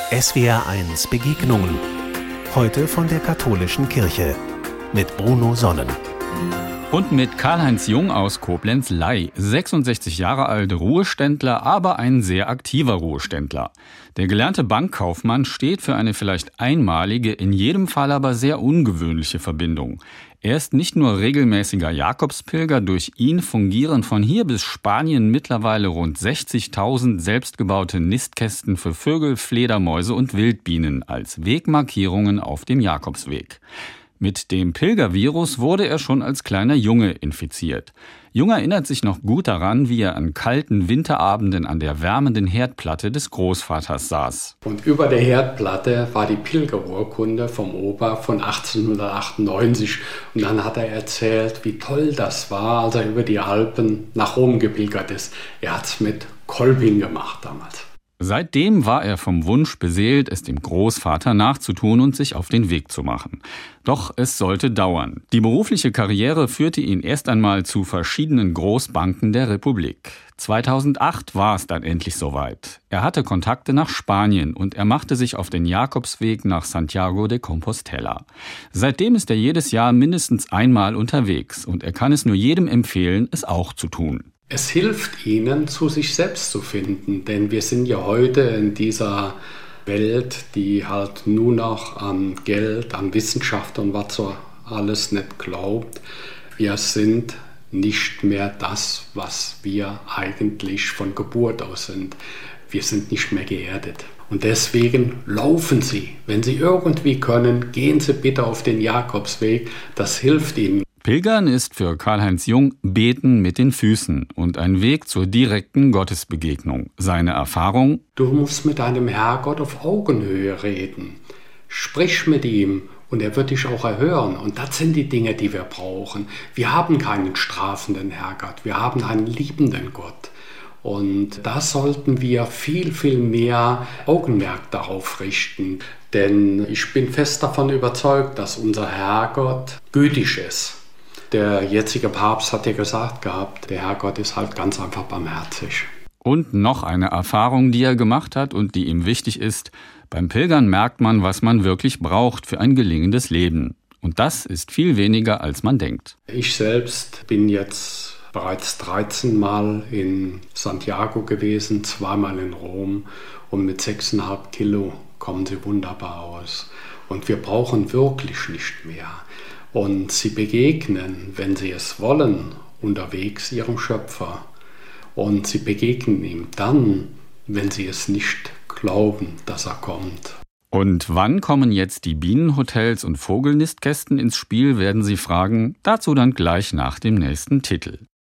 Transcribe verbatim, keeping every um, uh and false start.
S W R eins Begegnungen. Heute von der katholischen Kirche. Mit Bruno Sonnen. Und mit Karl-Heinz Jung aus Koblenz-Ley, sechsundsechzig Jahre alt, Ruheständler, aber ein sehr aktiver Ruheständler. Der gelernte Bankkaufmann steht für eine vielleicht einmalige, in jedem Fall aber sehr ungewöhnliche Verbindung. Er ist nicht nur regelmäßiger Jakobspilger, durch ihn fungieren von hier bis Spanien mittlerweile rund sechzigtausend selbstgebaute Nistkästen für Vögel, Fledermäuse und Wildbienen als Wegmarkierungen auf dem Jakobsweg. Mit dem Pilgervirus wurde er schon als kleiner Junge infiziert. Jung erinnert sich noch gut daran, wie er an kalten Winterabenden an der wärmenden Herdplatte des Großvaters saß. Und über der Herdplatte war die Pilgerurkunde vom Opa von achtzehnhundertachtundneunzig. Und dann hat er erzählt, wie toll das war, als er über die Alpen nach Rom gepilgert ist. Er hat es mit Kolping gemacht damals. Seitdem war er vom Wunsch beseelt, es dem Großvater nachzutun und sich auf den Weg zu machen. Doch es sollte dauern. Die berufliche Karriere führte ihn erst einmal zu verschiedenen Großbanken der Republik. zweitausendacht war es dann endlich soweit. Er hatte Kontakte nach Spanien und er machte sich auf den Jakobsweg nach Santiago de Compostela. Seitdem ist er jedes Jahr mindestens einmal unterwegs und er kann es nur jedem empfehlen, es auch zu tun. Es hilft ihnen, zu sich selbst zu finden, denn wir sind ja heute in dieser Welt, die halt nur noch an Geld, an Wissenschaft und was so alles nicht glaubt. Wir sind nicht mehr das, was wir eigentlich von Geburt aus sind. Wir sind nicht mehr geerdet. Und deswegen laufen Sie. Wenn Sie irgendwie können, gehen Sie bitte auf den Jakobsweg. Das hilft Ihnen. Pilgern ist für Karl-Heinz Jung Beten mit den Füßen und ein Weg zur direkten Gottesbegegnung. Seine Erfahrung: Du musst mit deinem Herrgott auf Augenhöhe reden. Sprich mit ihm und er wird dich auch erhören. Und das sind die Dinge, die wir brauchen. Wir haben keinen strafenden Herrgott, wir haben einen liebenden Gott. Und da sollten wir viel, viel mehr Augenmerk darauf richten. Denn ich bin fest davon überzeugt, dass unser Herrgott gütig ist. Der jetzige Papst hat ja gesagt gehabt, der Herrgott ist halt ganz einfach barmherzig. Und noch eine Erfahrung, die er gemacht hat und die ihm wichtig ist: Beim Pilgern merkt man, was man wirklich braucht für ein gelingendes Leben. Und das ist viel weniger, als man denkt. Ich selbst bin jetzt bereits dreizehn Mal in Santiago gewesen, zweimal in Rom. Und mit sechseinhalb Kilo kommen sie wunderbar aus. Und wir brauchen wirklich nicht mehr. Und sie begegnen, wenn sie es wollen, unterwegs ihrem Schöpfer. Und sie begegnen ihm dann, wenn sie es nicht glauben, dass er kommt. Und wann kommen jetzt die Bienenhotels und Vogelnistkästen ins Spiel, werden Sie fragen. Dazu dann gleich nach dem nächsten Titel.